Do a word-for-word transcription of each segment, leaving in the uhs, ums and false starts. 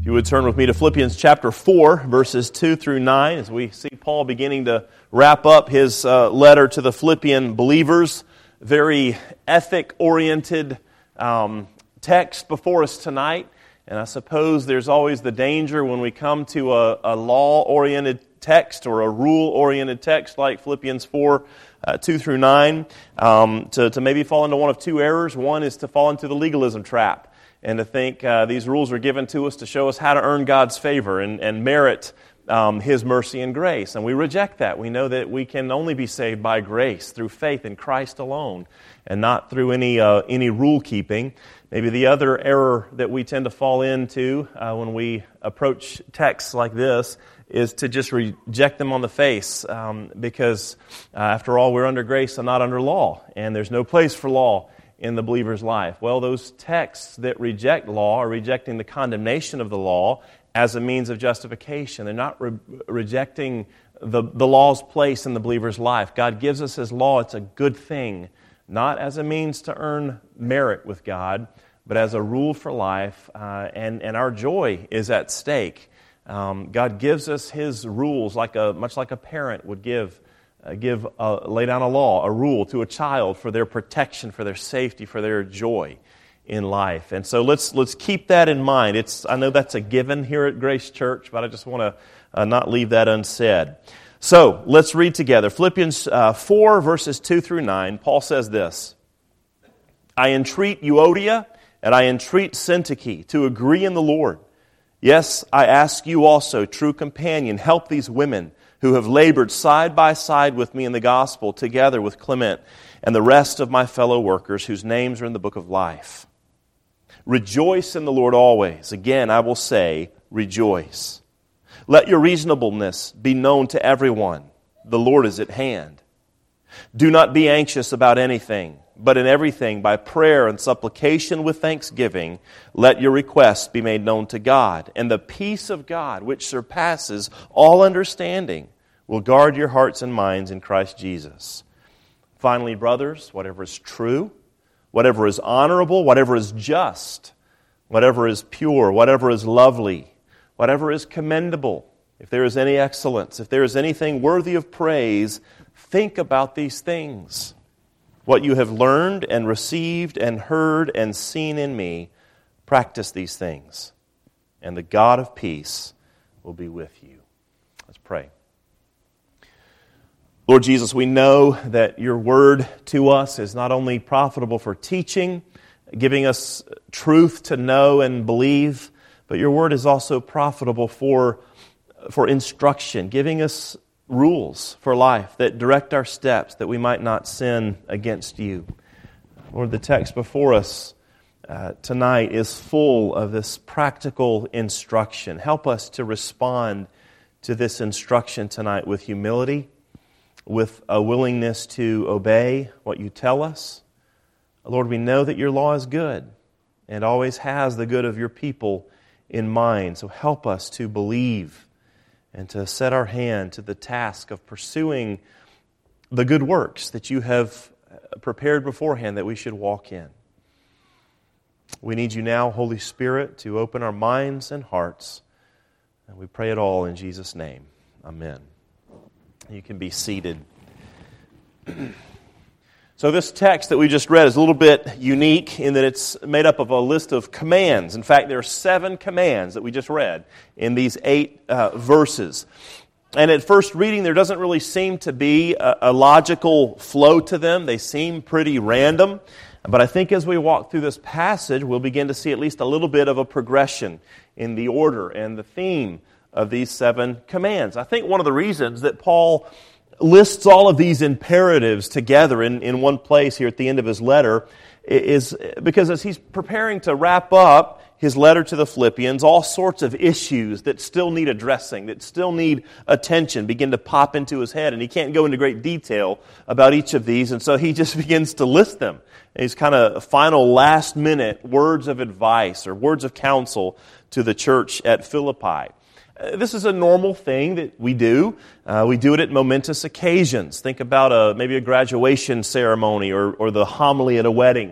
You would turn with me to Philippians chapter four, verses two through nine, as we see Paul beginning to wrap up his uh, letter to the Philippian believers. Very ethic-oriented um, text before us tonight. And I suppose there's always the danger when we come to a, a law-oriented text or a rule-oriented text like Philippians four, uh, two through nine, um, to, to maybe fall into one of two errors. One is to fall into the legalism trap, and to think uh, these rules are given to us to show us how to earn God's favor and, and merit um, His mercy and grace. And we reject that. We know that we can only be saved by grace through faith in Christ alone and not through any uh, any rule keeping. Maybe the other error that we tend to fall into uh, when we approach texts like this is to just reject them on the face um, because, uh, after all, we're under grace and not under law, and there's no place for law in the believer's life. Well, those texts that reject law are rejecting the condemnation of the law as a means of justification. They're not re- rejecting the, the law's place in the believer's life. God gives us His law. It's a good thing, not as a means to earn merit with God, but as a rule for life, uh, and, and our joy is at stake. Um, God gives us His rules like a much like a parent would give Uh, give uh, lay down a law, a rule to a child for their protection, for their safety, for their joy in life. And so let's let's keep that in mind. It's I know that's a given here at Grace Church, but I just want to uh, not leave that unsaid. So let's read together. Philippians uh, four, verses two through nine. Paul says this: I entreat Euodia and I entreat Syntyche to agree in the Lord. Yes, I ask you also, true companion, help these women who have labored side by side with me in the gospel, together with Clement and the rest of my fellow workers whose names are in the book of life. Rejoice in the Lord always. Again, I will say, rejoice. Let your reasonableness be known to everyone. The Lord is at hand. Do not be anxious about anything, but in everything, by prayer and supplication with thanksgiving, let your requests be made known to God. And the peace of God, which surpasses all understanding, will guard your hearts and minds in Christ Jesus. Finally, brothers, whatever is true, whatever is honorable, whatever is just, whatever is pure, whatever is lovely, whatever is commendable, if there is any excellence, if there is anything worthy of praise, think about these things. What you have learned and received and heard and seen in me, practice these things, and the God of peace will be with you. Let's pray. Lord Jesus, we know that your word to us is not only profitable for teaching, giving us truth to know and believe, but your word is also profitable for, for instruction, giving us rules for life that direct our steps, that we might not sin against you. Lord, the text before us uh, tonight is full of this practical instruction. Help us to respond to this instruction tonight with humility, with a willingness to obey what you tell us. Lord, we know that your law is good and always has the good of your people in mind. So help us to believe and to set our hand to the task of pursuing the good works that you have prepared beforehand that we should walk in. We need you now, Holy Spirit, to open our minds and hearts. And we pray it all in Jesus' name. Amen. You can be seated. So this text that we just read is a little bit unique in that it's made up of a list of commands. In fact, there are seven commands that we just read in these eight uh, verses. And at first reading, there doesn't really seem to be a, a logical flow to them. They seem pretty random. But I think as we walk through this passage, we'll begin to see at least a little bit of a progression in the order and the theme of these seven commands. I think one of the reasons that Paul lists all of these imperatives together in, in one place here at the end of his letter is because as he's preparing to wrap up his letter to the Philippians, all sorts of issues that still need addressing, that still need attention, begin to pop into his head. And he can't go into great detail about each of these, and so he just begins to list them. And he's kind of final last-minute words of advice or words of counsel to the church at Philippi. This is a normal thing that we do. Uh, we do it at momentous occasions. Think about a, maybe a graduation ceremony or, or the homily at a wedding.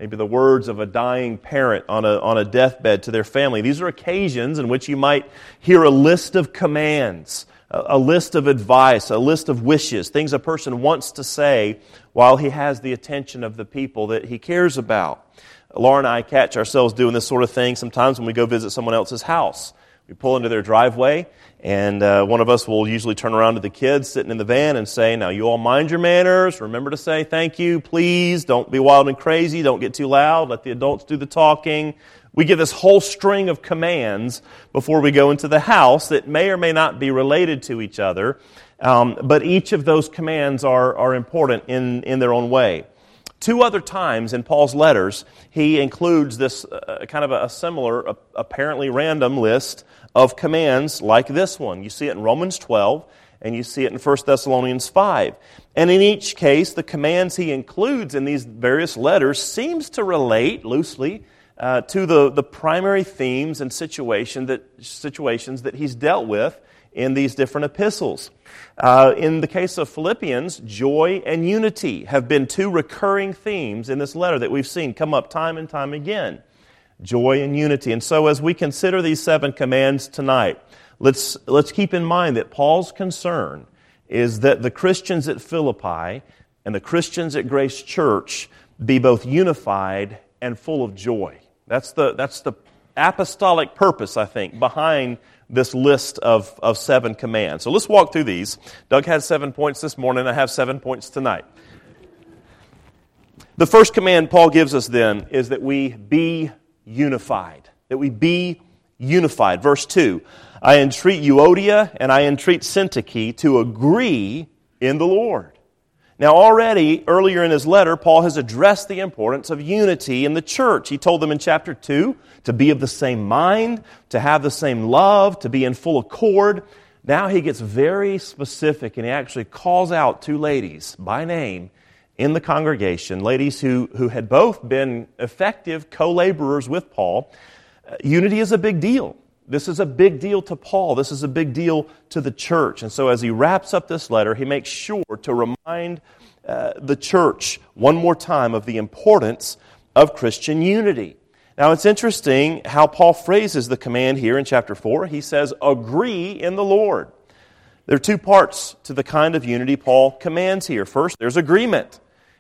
maybe the words of a dying parent on a, on a deathbed to their family. These are occasions in which you might hear a list of commands, a, a list of advice, a list of wishes, things a person wants to say while he has the attention of the people that he cares about. Laura and I catch ourselves doing this sort of thing sometimes when we go visit someone else's house. We pull into their driveway, and uh, one of us will usually turn around to the kids sitting in the van and say, now you all mind your manners, remember to say thank you, please, don't be wild and crazy, don't get too loud, let the adults do the talking. We give this whole string of commands before we go into the house that may or may not be related to each other, um, but each of those commands are, are important in, in their own way. Two other times in Paul's letters, he includes this uh, kind of a, a similar, uh, apparently random list of commands like this one. You see it in Romans twelve, and you see it in First Thessalonians five. And in each case, the commands he includes in these various letters seems to relate loosely uh, to the, the primary themes and situation that, situations that he's dealt with in these different epistles. Uh, in the case of Philippians, joy and unity have been two recurring themes in this letter that we've seen come up time and time again. Joy and unity. And so as we consider these seven commands tonight, let's, let's keep in mind that Paul's concern is that the Christians at Philippi and the Christians at Grace Church be both unified and full of joy. That's the, that's the apostolic purpose, I think, behind this list of, of seven commands. So let's walk through these. Doug had seven points this morning. I have seven points tonight. The first command Paul gives us then is that we be unified. That we be unified. Verse two, I entreat Euodia and I entreat Syntyche to agree in the Lord. Now already, earlier in his letter, Paul has addressed the importance of unity in the church. He told them in chapter two to be of the same mind, to have the same love, to be in full accord. Now he gets very specific, and he actually calls out two ladies by name in the congregation, ladies who, who had both been effective co-laborers with Paul. Uh, unity is a big deal. This is a big deal to Paul. This is a big deal to the church. And so as he wraps up this letter, he makes sure to remind uh, the church one more time of the importance of Christian unity. Now it's interesting how Paul phrases the command here in chapter four. He says, agree in the Lord. There are two parts to the kind of unity Paul commands here. First, there's agreement.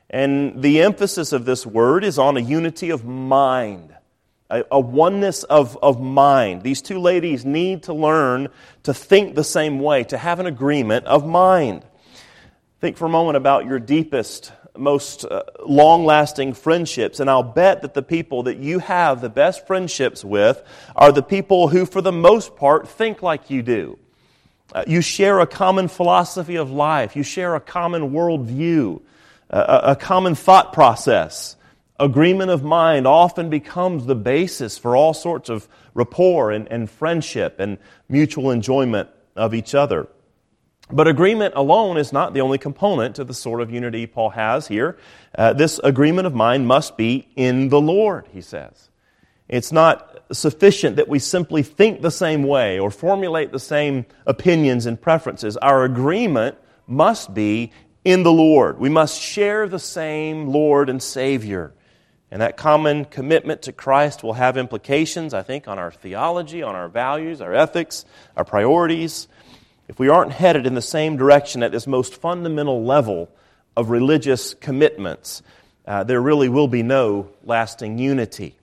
And the emphasis of this word is on a unity of mind. A oneness of, of mind. These two ladies need to learn to think the same way, to have an agreement of mind. Think for a moment about your deepest, most uh, long-lasting friendships, and I'll bet that the people that you have the best friendships with are the people who, for the most part, think like you do. Uh, you share a common philosophy of life. You share a common worldview, uh, a, a common thought process. Agreement of mind often becomes the basis for all sorts of rapport and, and friendship and mutual enjoyment of each other. But agreement alone is not the only component to the sort of unity Paul has here. Uh, this agreement of mind must be in the Lord, he says. It's not sufficient that we simply think the same way or formulate the same opinions and preferences. Our agreement must be in the Lord. We must share the same Lord and Savior. And that common commitment to Christ will have implications, I think, on our theology, on our values, our ethics, our priorities. If we aren't headed in the same direction at this most fundamental level of religious commitments, uh, there really will be no lasting unity.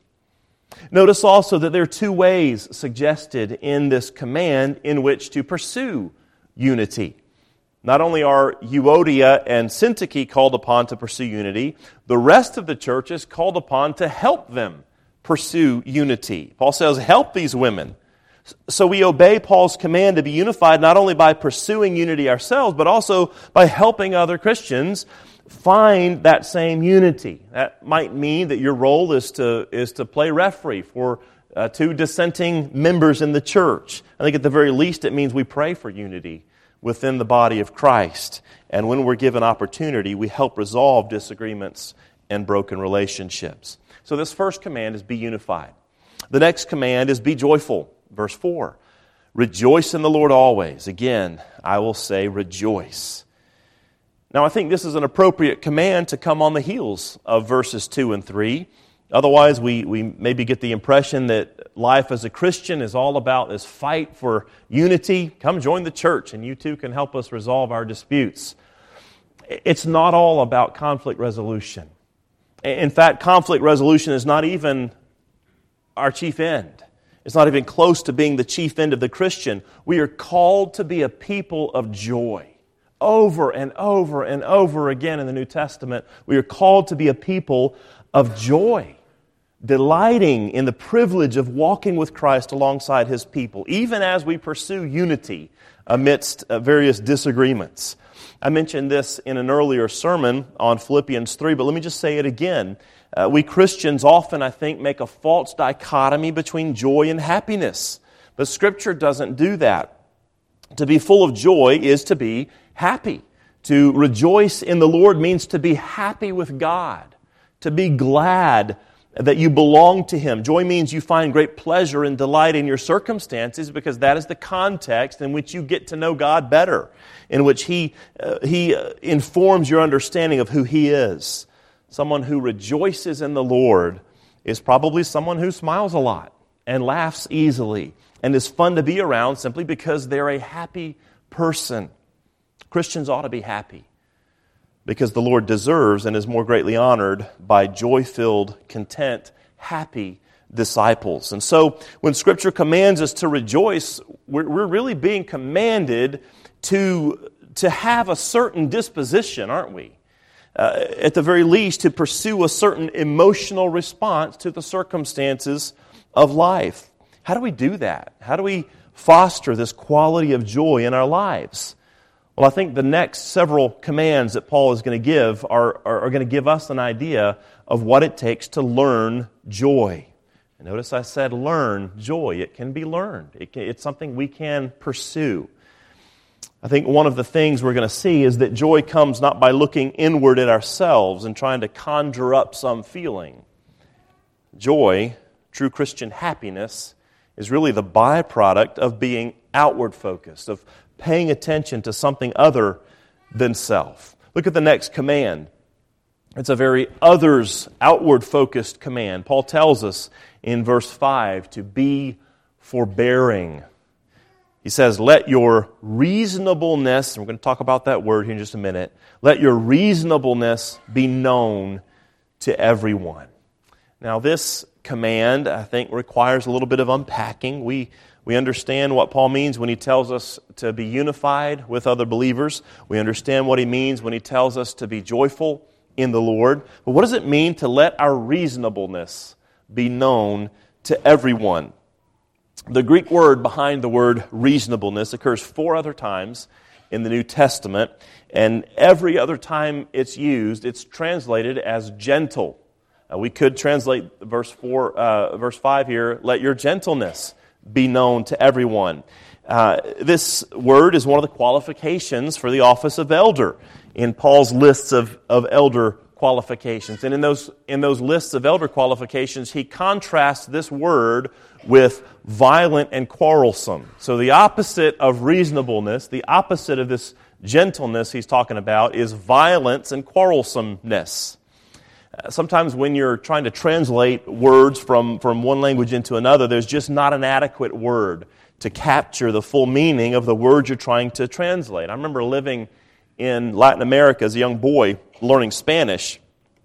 Notice also that there are two ways suggested in this command in which to pursue unity. Not only are Euodia and Syntyche called upon to pursue unity, the rest of the church is called upon to help them pursue unity. Paul says, help these women. So we obey Paul's command to be unified not only by pursuing unity ourselves, but also by helping other Christians find that same unity. That might mean that your role is to, is to play referee for uh, two dissenting members in the church. I think at the very least it means we pray for unity within the body of Christ. And when we're given opportunity, we help resolve disagreements and broken relationships. So this first command is be unified. The next command is be joyful. Verse four, rejoice in the Lord always. Again, I will say rejoice. Now I think this is an appropriate command to come on the heels of verses two and three. Otherwise, we, we maybe get the impression that life as a Christian is all about this fight for unity. Come join the church and you too can help us resolve our disputes. It's not all about conflict resolution. In fact, conflict resolution is not even our chief end. It's not even close to being the chief end of the Christian. We are called to be a people of joy. Over and over and over again in the New Testament, we are called to be a people of joy, delighting in the privilege of walking with Christ alongside His people, even as we pursue unity amidst uh, various disagreements. I mentioned this in an earlier sermon on Philippians three, but let me just say it again. Uh, we Christians often, I think, make a false dichotomy between joy and happiness. But Scripture doesn't do that. To be full of joy is to be happy. To rejoice in the Lord means to be happy with God, to be glad that you belong to Him. Joy means you find great pleasure and delight in your circumstances because that is the context in which you get to know God better, in which He, uh, he uh, informs your understanding of who He is. Someone who rejoices in the Lord is probably someone who smiles a lot and laughs easily and is fun to be around simply because they're a happy person. Christians ought to be happy because the Lord deserves and is more greatly honored by joy-filled, content, happy disciples. And so when Scripture commands us to rejoice, we're, we're really being commanded to, to have a certain disposition, aren't we? Uh, at the very least, to pursue a certain emotional response to the circumstances of life. How do we do that? How do we foster this quality of joy in our lives? Well, I think the next several commands that Paul is going to give are, are, are going to give us an idea of what it takes to learn joy. And notice I said learn joy. It can be learned. It can, it's something we can pursue. I think one of the things we're going to see is that joy comes not by looking inward at ourselves and trying to conjure up some feeling. Joy, true Christian happiness, is really the byproduct of being outward focused, of paying attention to something other than self. Look at the next command. It's a very others, outward-focused command. Paul tells us in verse five to be forbearing. He says, let your reasonableness, and we're going to talk about that word here in just a minute, let your reasonableness be known to everyone. Now this command, I think, requires a little bit of unpacking. We We understand what Paul means when he tells us to be unified with other believers. We understand what he means when he tells us to be joyful in the Lord. But what does it mean to let our reasonableness be known to everyone? The Greek word behind the word reasonableness occurs four other times in the New Testament, and every other time it's used, it's translated as gentle. Uh, we could translate verse four, uh, verse five here, let your gentleness be known to everyone. Uh, this word is one of the qualifications for the office of elder in Paul's lists of, of elder qualifications. And in those, in those lists of elder qualifications, he contrasts this word with violent and quarrelsome. So the opposite of reasonableness, the opposite of this gentleness he's talking about is violence and quarrelsomeness. Sometimes when you're trying to translate words from, from one language into another, there's just not an adequate word to capture the full meaning of the word you're trying to translate. I remember living in Latin America as a young boy learning Spanish.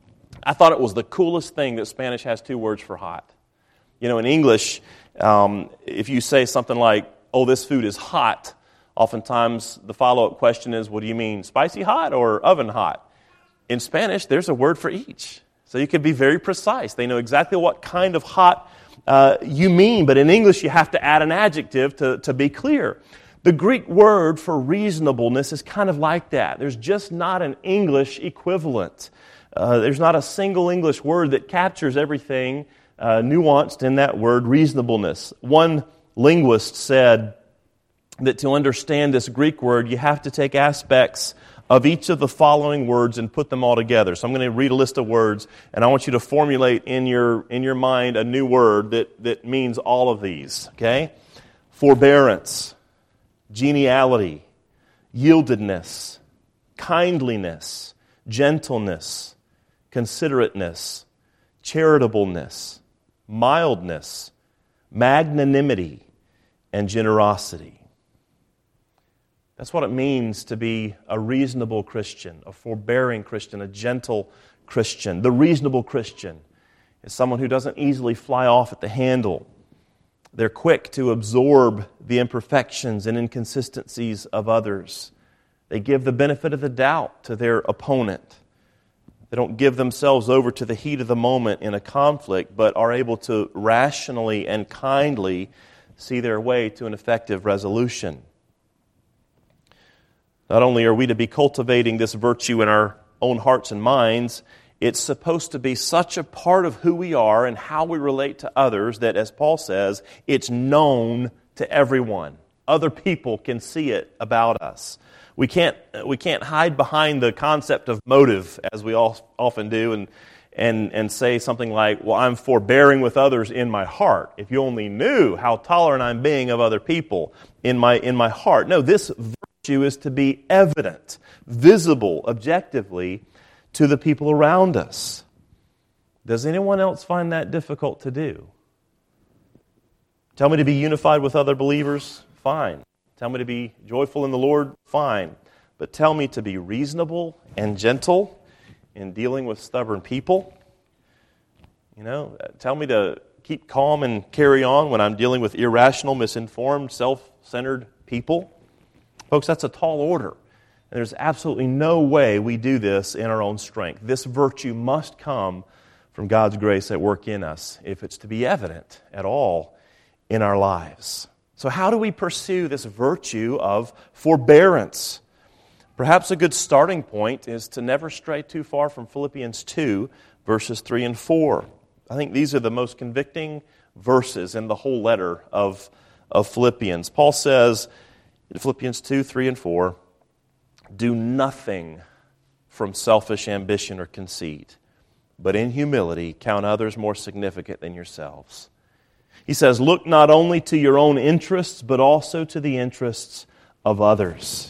I thought it was the coolest thing that Spanish has two words for hot. You know, in English, um, if you say something like, oh, this food is hot, oftentimes the follow-up question is, what do you mean, spicy hot or oven hot? In Spanish, there's a word for each. So you can be very precise. They know exactly what kind of hot uh, you mean, but in English you have to add an adjective to, to be clear. The Greek word for reasonableness is kind of like that. There's just not an English equivalent. Uh, there's not a single English word that captures everything uh, nuanced in that word reasonableness. One linguist said that to understand this Greek word, you have to take aspects of each of the following words and put them all together. So I'm going to read a list of words, and I want you to formulate in your in your mind a new word that, that means all of these, okay? Forbearance, geniality, yieldedness, kindliness, gentleness, considerateness, charitableness, mildness, magnanimity, and generosity. That's what it means to be a reasonable Christian, a forbearing Christian, a gentle Christian. The reasonable Christian is someone who doesn't easily fly off at the handle. They're quick to absorb the imperfections and inconsistencies of others. They give the benefit of the doubt to their opponent. They don't give themselves over to the heat of the moment in a conflict, but are able to rationally and kindly see their way to an effective resolution. Not only are we to be cultivating this virtue in our own hearts and minds, it's supposed to be such a part of who we are and how we relate to others that, as Paul says, it's known to everyone. Other people can see it about us. We can't we can't hide behind the concept of motive, as we all often do, and and and say something like, well, I'm forbearing with others in my heart. If you only knew how tolerant I'm being of other people in my in my heart. No, this virtue is to be evident, visible, objectively, to the people around us. Does anyone else find that difficult to do? Tell me to be unified with other believers? Fine. Tell me to be joyful in the Lord? Fine. But tell me to be reasonable and gentle in dealing with stubborn people? You know, tell me to keep calm and carry on when I'm dealing with irrational, misinformed, self-centered people? Folks, that's a tall order. And there's absolutely no way we do this in our own strength. This virtue must come from God's grace at work in us if it's to be evident at all in our lives. So how do we pursue this virtue of forbearance? Perhaps a good starting point is to never stray too far from Philippians two, verses three and four. I think these are the most convicting verses in the whole letter of, of Philippians. Paul says in Philippians two, three and four, do nothing from selfish ambition or conceit, but in humility count others more significant than yourselves. He says, look not only to your own interests, but also to the interests of others.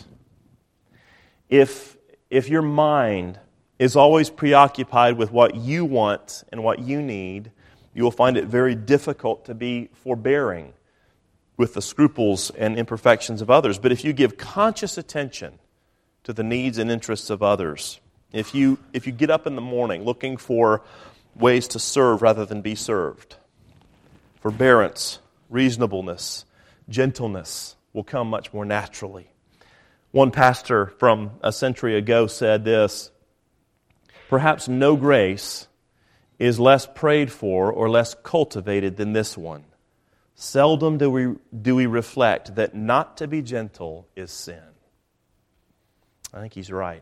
If, if your mind is always preoccupied with what you want and what you need, you will find it very difficult to be forbearing with the scruples and imperfections of others. But if you give conscious attention to the needs and interests of others, if you, if you get up in the morning looking for ways to serve rather than be served, forbearance, reasonableness, gentleness will come much more naturally. One pastor from a century ago said this, perhaps no grace is less prayed for or less cultivated than this one. Seldom do we, do we reflect that not to be gentle is sin. I think he's right.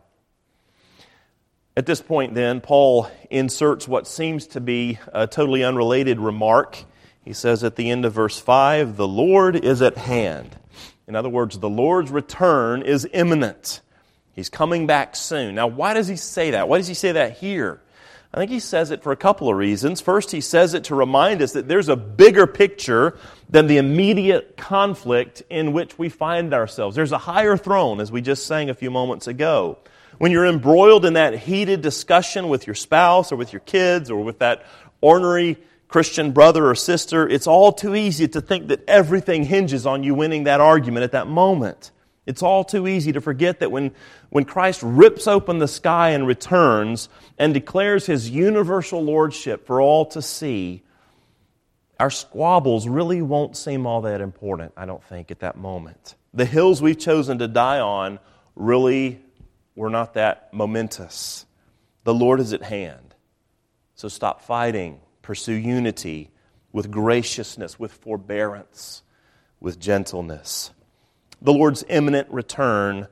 At this point then, Paul inserts what seems to be a totally unrelated remark. He says at the end of verse five, the Lord is at hand. In other words, the Lord's return is imminent. He's coming back soon. Now, why does he say that? Why does he say that here? I think he says it for a couple of reasons. First, he says it to remind us that there's a bigger picture than the immediate conflict in which we find ourselves. There's a higher throne, as we just sang a few moments ago. When you're embroiled in that heated discussion with your spouse or with your kids or with that ornery Christian brother or sister, it's all too easy to think that everything hinges on you winning that argument at that moment. It's all too easy to forget that when, when Christ rips open the sky and returns and declares His universal lordship for all to see, our squabbles really won't seem all that important, I don't think, at that moment. The hills we've chosen to die on really were not that momentous. The Lord is at hand. So stop fighting. Pursue unity with graciousness, with forbearance, with gentleness. The Lord's imminent return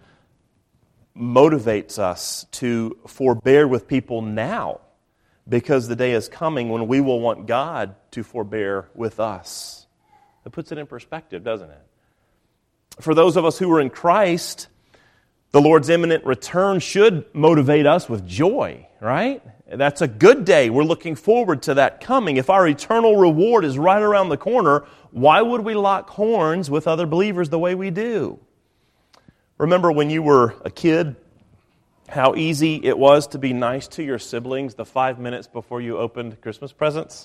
motivates us to forbear with people now, because the day is coming when we will want God to forbear with us. It puts it in perspective, doesn't it? For those of us who are in Christ, the Lord's imminent return should motivate us with joy, right? That's a good day. We're looking forward to that coming. If our eternal reward is right around the corner, why would we lock horns with other believers the way we do? Remember when you were a kid how easy it was to be nice to your siblings the five minutes before you opened Christmas presents?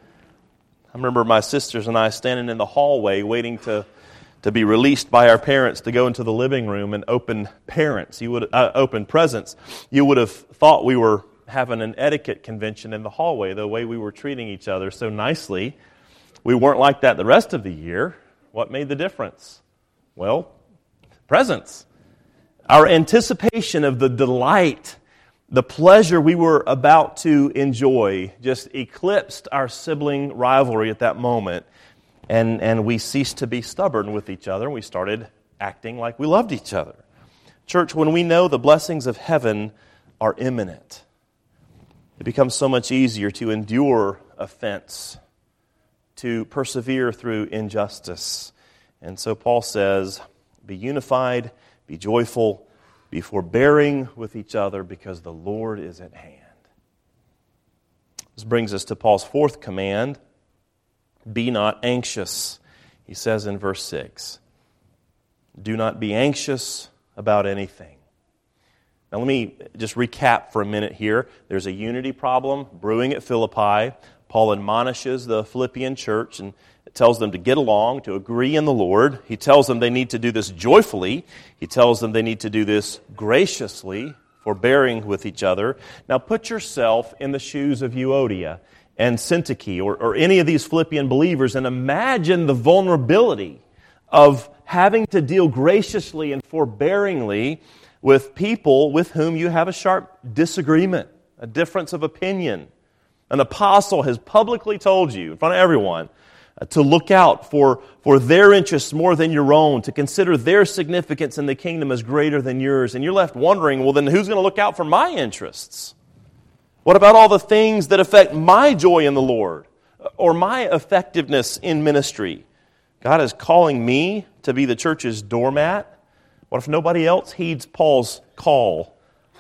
I remember my sisters and I standing in the hallway waiting to, to be released by our parents to go into the living room and open parents. You would uh, open presents. You would have thought we were having an etiquette convention in the hallway, the way we were treating each other so nicely. We weren't like that the rest of the year. What made the difference? Well, presents. Our anticipation of the delight, the pleasure we were about to enjoy just eclipsed our sibling rivalry at that moment, and, and we ceased to be stubborn with each other, and we started acting like we loved each other. Church, when we know the blessings of heaven are imminent, it becomes so much easier to endure offense, to persevere through injustice. And so Paul says, be unified, be joyful, be forbearing with each other, because the Lord is at hand. This brings us to Paul's fourth command, be not anxious. He says in verse six, do not be anxious about anything. Now let me just recap for a minute here. There's a unity problem brewing at Philippi. Paul admonishes the Philippian church and tells them to get along, to agree in the Lord. He tells them they need to do this joyfully. He tells them they need to do this graciously, forbearing with each other. Now put yourself in the shoes of Euodia and Syntyche, or, or any of these Philippian believers, and imagine the vulnerability of having to deal graciously and forbearingly with people with whom you have a sharp disagreement, a difference of opinion. An apostle has publicly told you in front of everyone uh, to look out for, for their interests more than your own, to consider their significance in the kingdom as greater than yours. And you're left wondering, well, then who's going to look out for my interests? What about all the things that affect my joy in the Lord or my effectiveness in ministry? God is calling me to be the church's doormat. What if nobody else heeds Paul's call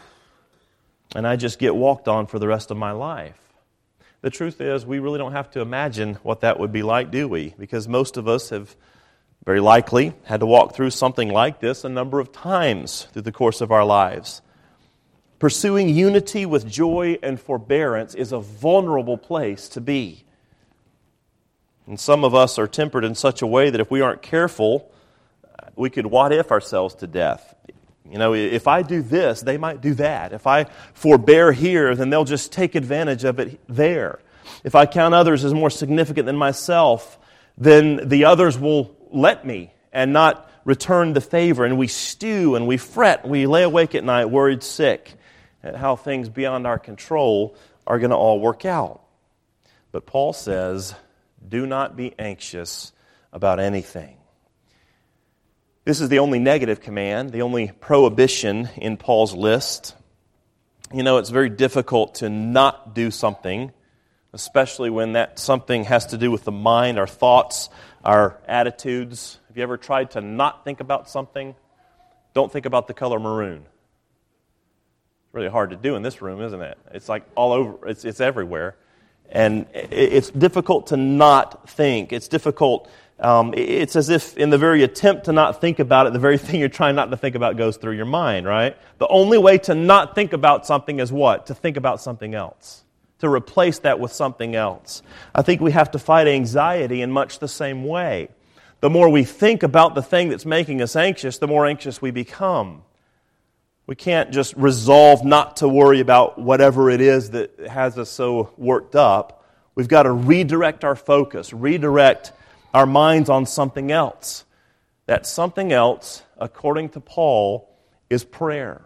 and I just get walked on for the rest of my life? The truth is, we really don't have to imagine what that would be like, do we? Because most of us have very likely had to walk through something like this a number of times through the course of our lives. Pursuing unity with joy and forbearance is a vulnerable place to be. And some of us are tempered in such a way that if we aren't careful, we could what-if ourselves to death. You know, if I do this, they might do that. If I forbear here, then they'll just take advantage of it there. If I count others as more significant than myself, then the others will let me and not return the favor. And we stew and we fret. We lay awake at night worried sick at how things beyond our control are going to all work out. But Paul says, do not be anxious about anything. This is the only negative command, the only prohibition in Paul's list. You know, it's very difficult to not do something, especially when that something has to do with the mind, our thoughts, our attitudes. Have you ever tried to not think about something? Don't think about the color maroon. It's really hard to do in this room, isn't it? It's like all over, it's, it's everywhere. And it's difficult to not think. It's difficult. Um, it's as if in the very attempt to not think about it, the very thing you're trying not to think about goes through your mind, right? The only way to not think about something is what? To think about something else. To replace that with something else. I think we have to fight anxiety in much the same way. The more we think about the thing that's making us anxious, the more anxious we become. We can't just resolve not to worry about whatever it is that has us so worked up. We've got to redirect our focus, redirect our minds on something else. That something else, according to Paul, is prayer.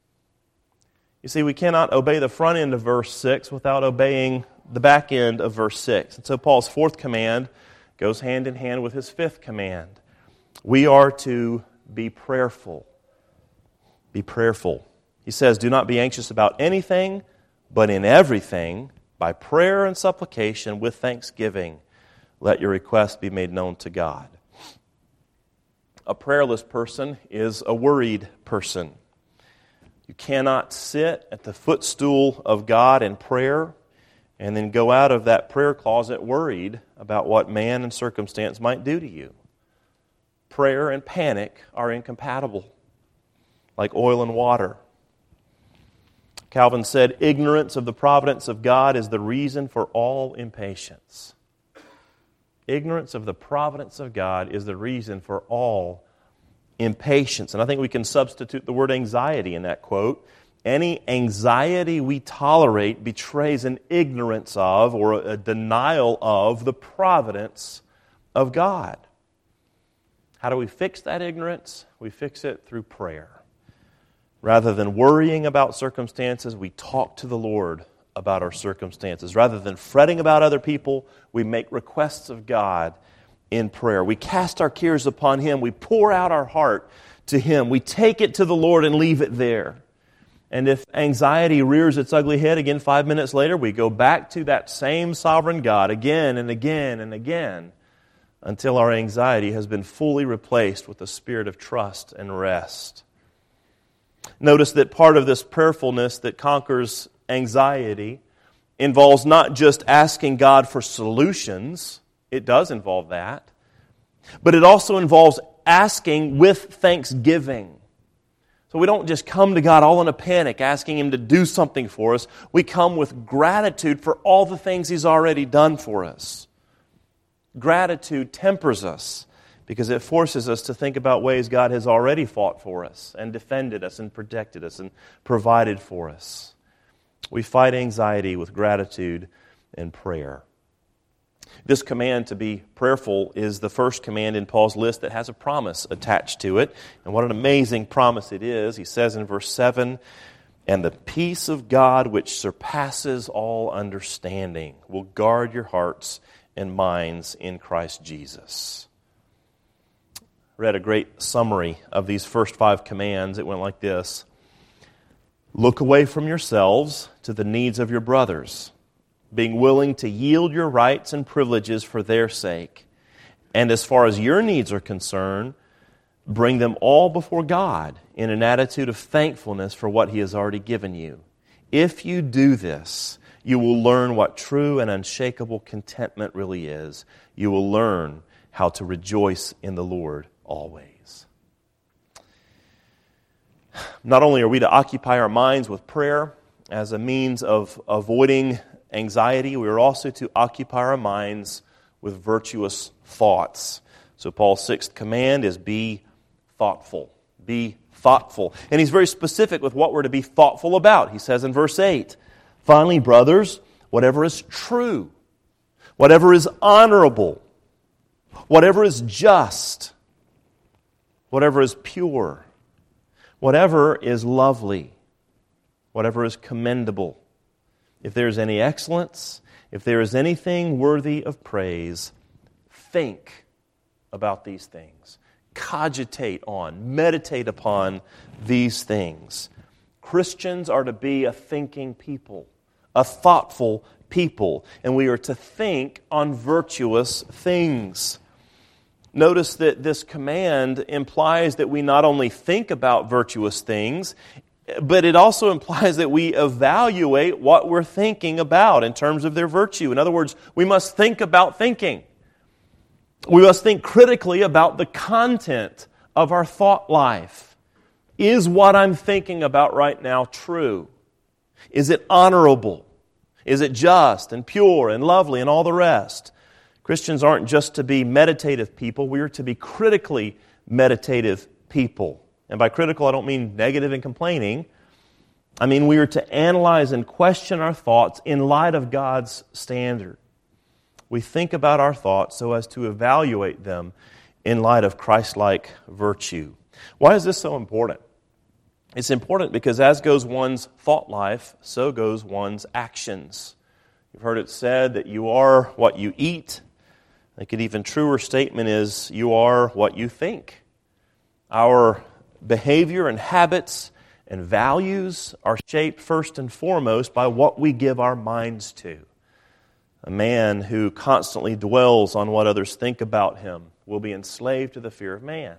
You see, we cannot obey the front end of verse six without obeying the back end of verse six. And so Paul's fourth command goes hand in hand with his fifth command. We are to be prayerful. Be prayerful. He says, do not be anxious about anything, but in everything, by prayer and supplication with thanksgiving, let your requests be made known to God. A prayerless person is a worried person. You cannot sit at the footstool of God in prayer and then go out of that prayer closet worried about what man and circumstance might do to you. Prayer and panic are incompatible, like oil and water. Calvin said, ignorance of the providence of God is the reason for all impatience. Ignorance of the providence of God is the reason for all impatience. And I think we can substitute the word anxiety in that quote. Any anxiety we tolerate betrays an ignorance of or a denial of the providence of God. How do we fix that ignorance? We fix it through prayer. Rather than worrying about circumstances, we talk to the Lord about our circumstances. Rather than fretting about other people, we make requests of God in prayer. We cast our cares upon Him. We pour out our heart to Him. We take it to the Lord and leave it there. And if anxiety rears its ugly head again five minutes later, we go back to that same sovereign God again and again and again until our anxiety has been fully replaced with a spirit of trust and rest. Notice that part of this prayerfulness that conquers anxiety involves not just asking God for solutions. It does involve that. But it also involves asking with thanksgiving. So we don't just come to God all in a panic asking Him to do something for us. We come with gratitude for all the things He's already done for us. Gratitude tempers us because it forces us to think about ways God has already fought for us and defended us and protected us and provided for us. We fight anxiety with gratitude and prayer. This command to be prayerful is the first command in Paul's list that has a promise attached to it. And what an amazing promise it is. He says in verse seven, "And the peace of God which surpasses all understanding will guard your hearts and minds in Christ Jesus." I read a great summary of these first five commands. It went like this: look away from yourselves to the needs of your brothers, being willing to yield your rights and privileges for their sake. And as far as your needs are concerned, bring them all before God in an attitude of thankfulness for what He has already given you. If you do this, you will learn what true and unshakable contentment really is. You will learn how to rejoice in the Lord always. Not only are we to occupy our minds with prayer as a means of avoiding anxiety, we are also to occupy our minds with virtuous thoughts. So Paul's sixth command is be thoughtful. Be thoughtful. And he's very specific with what we're to be thoughtful about. He says in verse eight, "Finally, brothers, whatever is true, whatever is honorable, whatever is just, whatever is pure, whatever is lovely, whatever is commendable, if there is any excellence, if there is anything worthy of praise, think about these things. Cogitate on, meditate upon these things." Christians are to be a thinking people, a thoughtful people, and we are to think on virtuous things. Notice that this command implies that we not only think about virtuous things, but it also implies that we evaluate what we're thinking about in terms of their virtue. In other words, we must think about thinking. We must think critically about the content of our thought life. Is what I'm thinking about right now true? Is it honorable? Is it just and pure and lovely and all the rest? Christians aren't just to be meditative people. We are to be critically meditative people. And by critical, I don't mean negative and complaining. I mean we are to analyze and question our thoughts in light of God's standard. We think about our thoughts so as to evaluate them in light of Christ-like virtue. Why is this so important? It's important because as goes one's thought life, so goes one's actions. You've heard it said that you are what you eat. I think an even truer statement is you are what you think. Our behavior and habits and values are shaped first and foremost by what we give our minds to. A man who constantly dwells on what others think about him will be enslaved to the fear of man.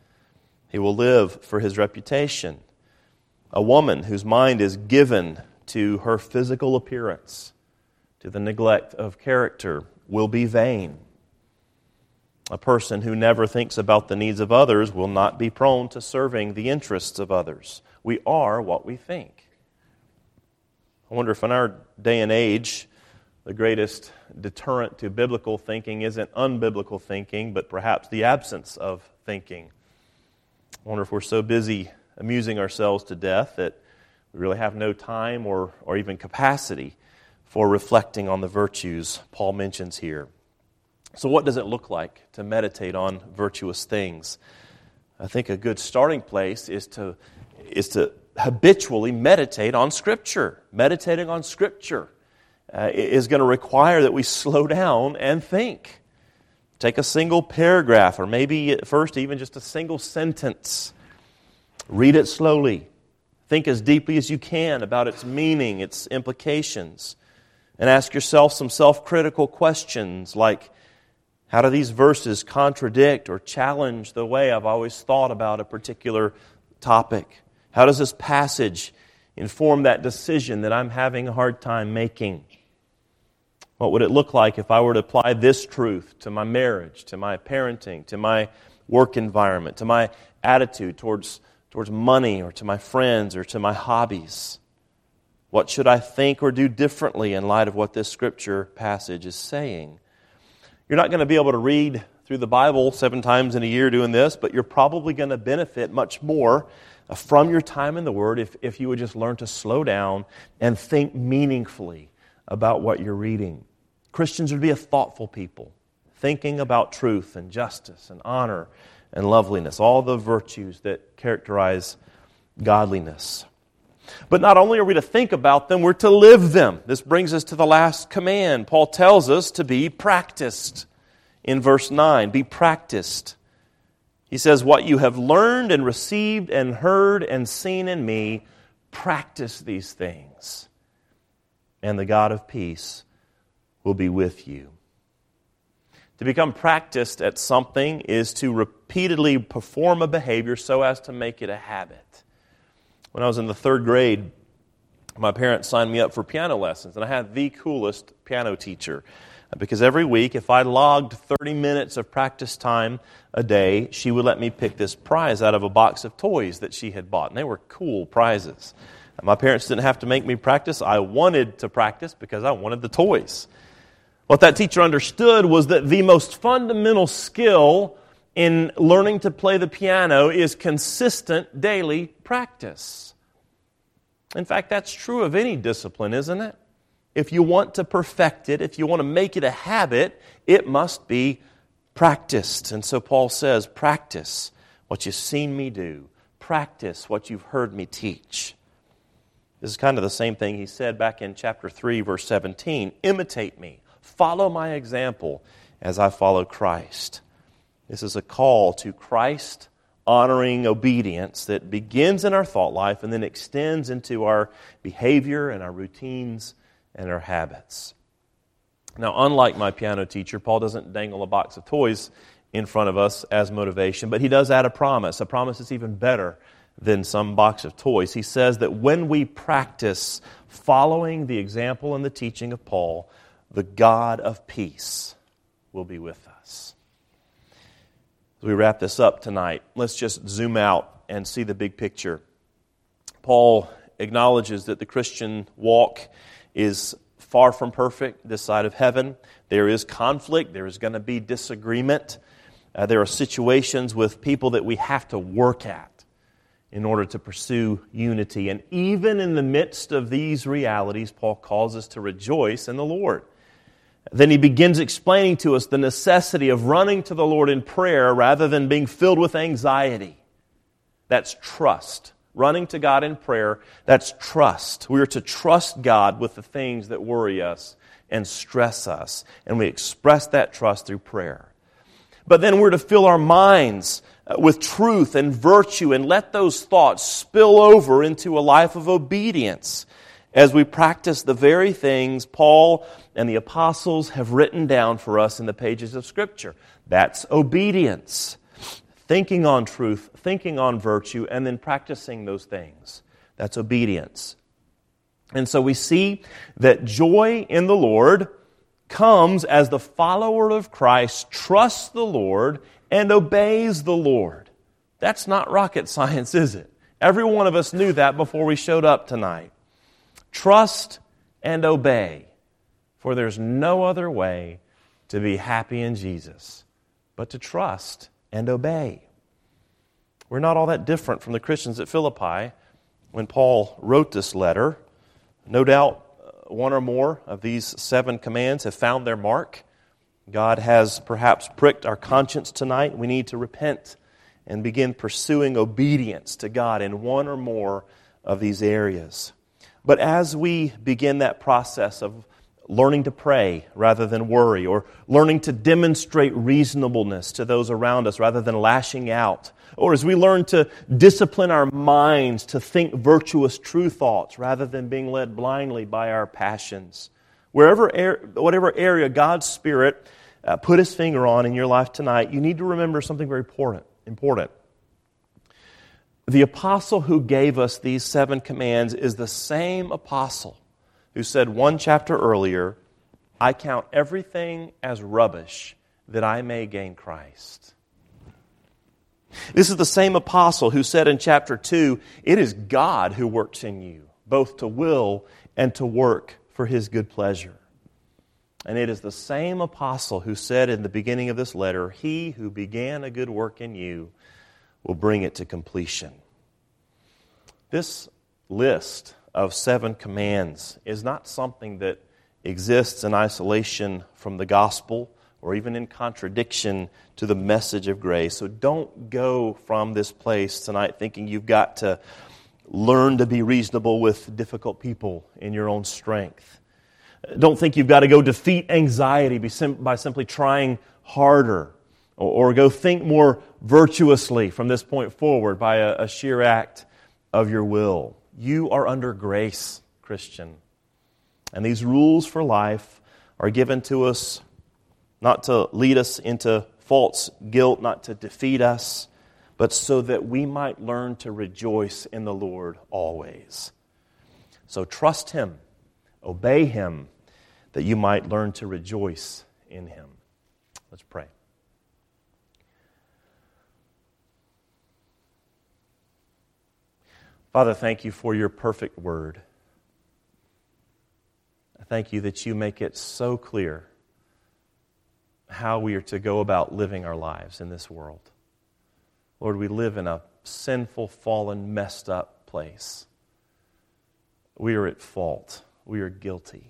He will live for his reputation. A woman whose mind is given to her physical appearance, to the neglect of character, will be vain. A person who never thinks about the needs of others will not be prone to serving the interests of others. We are what we think. I wonder if in our day and age, the greatest deterrent to biblical thinking isn't unbiblical thinking, but perhaps the absence of thinking. I wonder if we're so busy amusing ourselves to death that we really have no time or, or even capacity for reflecting on the virtues Paul mentions here. So what does it look like to meditate on virtuous things? I think a good starting place is to is to habitually meditate on Scripture. Meditating on Scripture uh, is going to require that we slow down and think. Take a single paragraph, or maybe at first even just a single sentence. Read it slowly. Think as deeply as you can about its meaning, its implications. And ask yourself some self-critical questions like, how do these verses contradict or challenge the way I've always thought about a particular topic? How does this passage inform that decision that I'm having a hard time making? What would it look like if I were to apply this truth to my marriage, to my parenting, to my work environment, to my attitude towards, towards money, or to my friends, or to my hobbies? What should I think or do differently in light of what this Scripture passage is saying? You're not going to be able to read through the Bible seven times in a year doing this, but you're probably going to benefit much more from your time in the Word if, if you would just learn to slow down and think meaningfully about what you're reading. Christians would be a thoughtful people, thinking about truth and justice and honor and loveliness, all the virtues that characterize godliness. But not only are we to think about them, we're to live them. This brings us to the last command. Paul tells us to be practiced in verse nine. Be practiced. He says, what you have learned and received and heard and seen in me, practice these things, and the God of peace will be with you. To become practiced at something is to repeatedly perform a behavior so as to make it a habit. When I was in the third grade, my parents signed me up for piano lessons, and I had the coolest piano teacher. Because every week, if I logged thirty minutes of practice time a day, she would let me pick this prize out of a box of toys that she had bought. And they were cool prizes. And my parents didn't have to make me practice. I wanted to practice because I wanted the toys. What that teacher understood was that the most fundamental skill in learning to play the piano is consistent daily practice. In fact, that's true of any discipline, isn't it? If you want to perfect it, if you want to make it a habit, it must be practiced. And so Paul says, practice what you've seen me do. Practice what you've heard me teach. This is kind of the same thing he said back in chapter three, verse seventeen. Imitate me. Follow my example as I follow Christ. This is a call to Christ-honoring obedience that begins in our thought life and then extends into our behavior and our routines and our habits. Now, unlike my piano teacher, Paul doesn't dangle a box of toys in front of us as motivation, but he does add a promise, a promise that's even better than some box of toys. He says that when we practice following the example and the teaching of Paul, the God of peace will be with us. As we wrap this up tonight, let's just zoom out and see the big picture. Paul acknowledges that the Christian walk is far from perfect this side of heaven. There is conflict. There is going to be disagreement. Uh, there are situations with people that we have to work at in order to pursue unity. And even in the midst of these realities, Paul calls us to rejoice in the Lord. Then he begins explaining to us the necessity of running to the Lord in prayer rather than being filled with anxiety. That's trust. Running to God in prayer, that's trust. We are to trust God with the things that worry us and stress us. And we express that trust through prayer. But then we're to fill our minds with truth and virtue and let those thoughts spill over into a life of obedience as we practice the very things Paul and the apostles have written down for us in the pages of Scripture. That's obedience. Thinking on truth, thinking on virtue, and then practicing those things. That's obedience. And so we see that joy in the Lord comes as the follower of Christ trusts the Lord and obeys the Lord. That's not rocket science, is it? Every one of us knew that before we showed up tonight. Trust and obey. For there's no other way to be happy in Jesus but to trust and obey. We're not all that different from the Christians at Philippi when Paul wrote this letter. No doubt one or more of these seven commands have found their mark. God has perhaps pricked our conscience tonight. We need to repent and begin pursuing obedience to God in one or more of these areas. But as we begin that process of learning to pray rather than worry, or learning to demonstrate reasonableness to those around us rather than lashing out, or as we learn to discipline our minds to think virtuous true thoughts rather than being led blindly by our passions, wherever, whatever area God's Spirit uh, put His finger on in your life tonight, you need to remember something very important. important. The apostle who gave us these seven commands is the same apostle who said one chapter earlier, I count everything as rubbish that I may gain Christ. This is the same apostle who said in chapter two, it is God who works in you, both to will and to work for His good pleasure. And it is the same apostle who said in the beginning of this letter, He who began a good work in you will bring it to completion. This list of seven commands is not something that exists in isolation from the gospel or even in contradiction to the message of grace. So don't go from this place tonight thinking you've got to learn to be reasonable with difficult people in your own strength. Don't think you've got to go defeat anxiety by simply trying harder, or go think more virtuously from this point forward by a, a sheer act of your will. You are under grace, Christian. And these rules for life are given to us not to lead us into false guilt, not to defeat us, but so that we might learn to rejoice in the Lord always. So trust Him, obey Him, that you might learn to rejoice in Him. Let's pray. Father, thank you for your perfect word. I thank you that you make it so clear how we are to go about living our lives in this world. Lord, we live in a sinful, fallen, messed up place. We are at fault. We are guilty.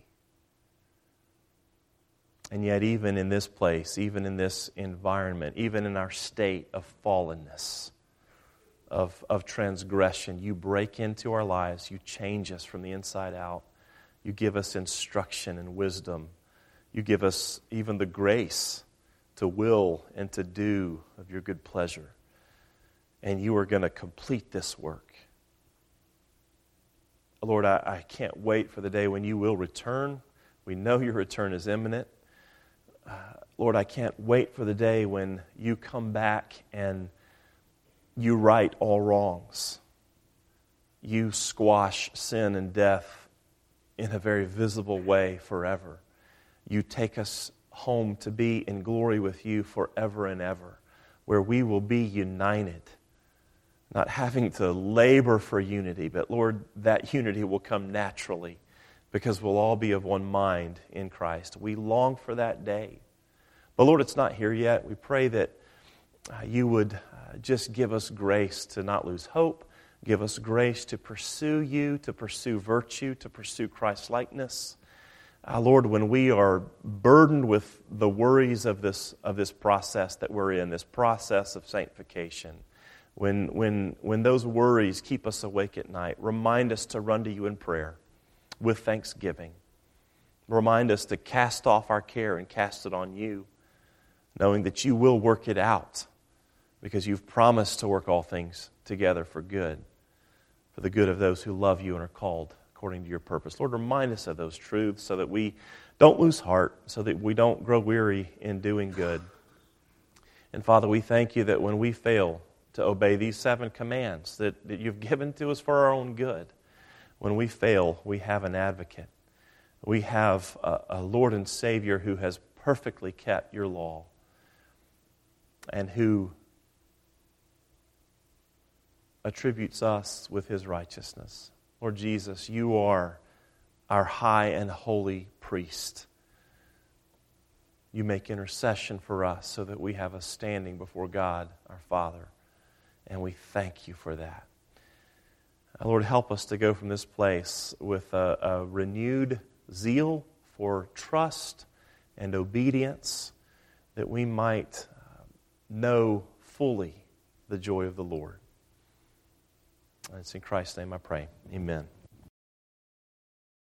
And yet even in this place, even in this environment, even in our state of fallenness, Of, of transgression, you break into our lives, you change us from the inside out, you give us instruction and wisdom, you give us even the grace to will and to do of your good pleasure, and you are going to complete this work. Lord, I, I can't wait for the day when you will return. We know your return is imminent. Uh, Lord, I can't wait for the day when you come back and you right all wrongs. You squash sin and death in a very visible way forever. You take us home to be in glory with you forever and ever, where we will be united, not having to labor for unity, but Lord, that unity will come naturally because we'll all be of one mind in Christ. We long for that day. But Lord, it's not here yet. We pray that uh, you would uh, just give us grace to not lose hope, give us grace to pursue you, to pursue virtue, to pursue Christ-likeness. Uh, Lord, when we are burdened with the worries of this of this process that we're in, this process of sanctification, when when when those worries keep us awake at night, remind us to run to you in prayer with thanksgiving. Remind us to cast off our care and cast it on you, knowing that you will work it out because you've promised to work all things together for good, for the good of those who love you and are called according to your purpose. Lord, remind us of those truths so that we don't lose heart, so that we don't grow weary in doing good. And Father, we thank you that when we fail to obey these seven commands that, that you've given to us for our own good, when we fail, we have an advocate. We have a, a Lord and Savior who has perfectly kept your law and who attributes us with his righteousness. Lord Jesus, you are our high and holy priest. You make intercession for us so that we have a standing before God, our Father. And we thank you for that. Lord, help us to go from this place with a, a renewed zeal for trust and obedience, that we might know fully the joy of the Lord. And it's in Christ's name I pray. Amen.